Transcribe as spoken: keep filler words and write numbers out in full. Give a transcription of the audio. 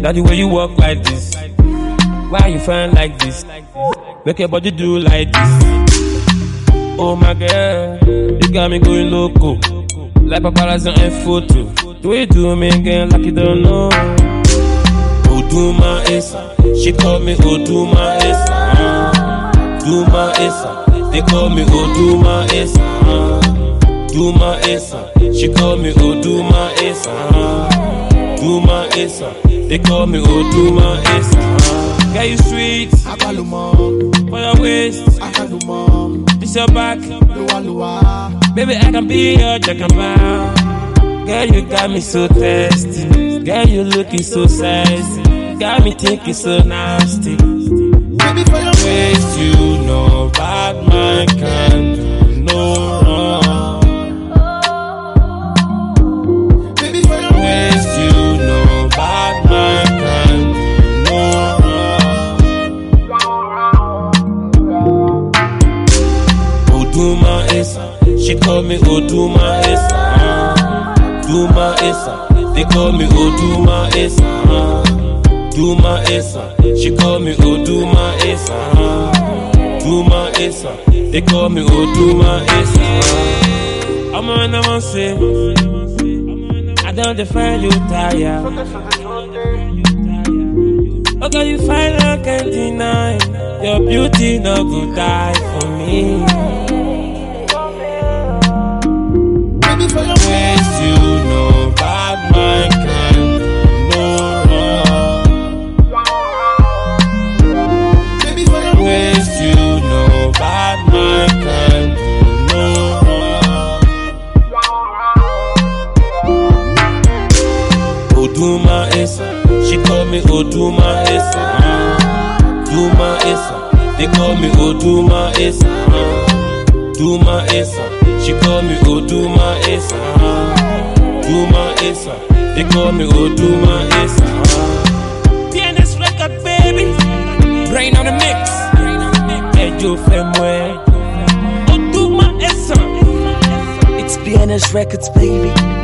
Now the way you walk like this, why you find like this? Make your body do like this. Oh my girl, you got me going loco, like paparazzi on a photo. The way you do me again like you don't know. Oduma Esa, she call me Oduma Esa. Oduma Esa, they call me Oduma Esa. Oduma Esa, she call me Oduma Esa. Oduma Esa, they call me Oduma Esa. Girl, you sweet, for your waist, this your back, baby I can be your jackpot. Girl, you got me so thirsty. Girl, you looking so sexy. Got me thinking so nasty. Baby, for your waist, you know bad man can do no wrong. Baby, for your waist, you know bad man can do no wrong. Oduma Esa, she call me Oduma Esa. Oduma Esa, they call me Oduma Esa. Oduma Esa, she call me Oduma Esa. Oduma Esa, they call me Oduma Esa. I'm on the one say, I don't define you tired. Okay, you find I can't deny. Your beauty no good die for me. For your waist, you know bad man can do no wrong. Baby, for your waist, you know bad man can do no wrong. Oduma Esa, she call me Oduma Esa. Oduma Esa, they call me Oduma Esa. Oduma Esa, she call me Oduma Esa. Oduma Esa, they call me Oduma Esa. P N S record, baby. Brain on the mix. Ejo Femwe. Oduma Esa. It's P N S Records, baby.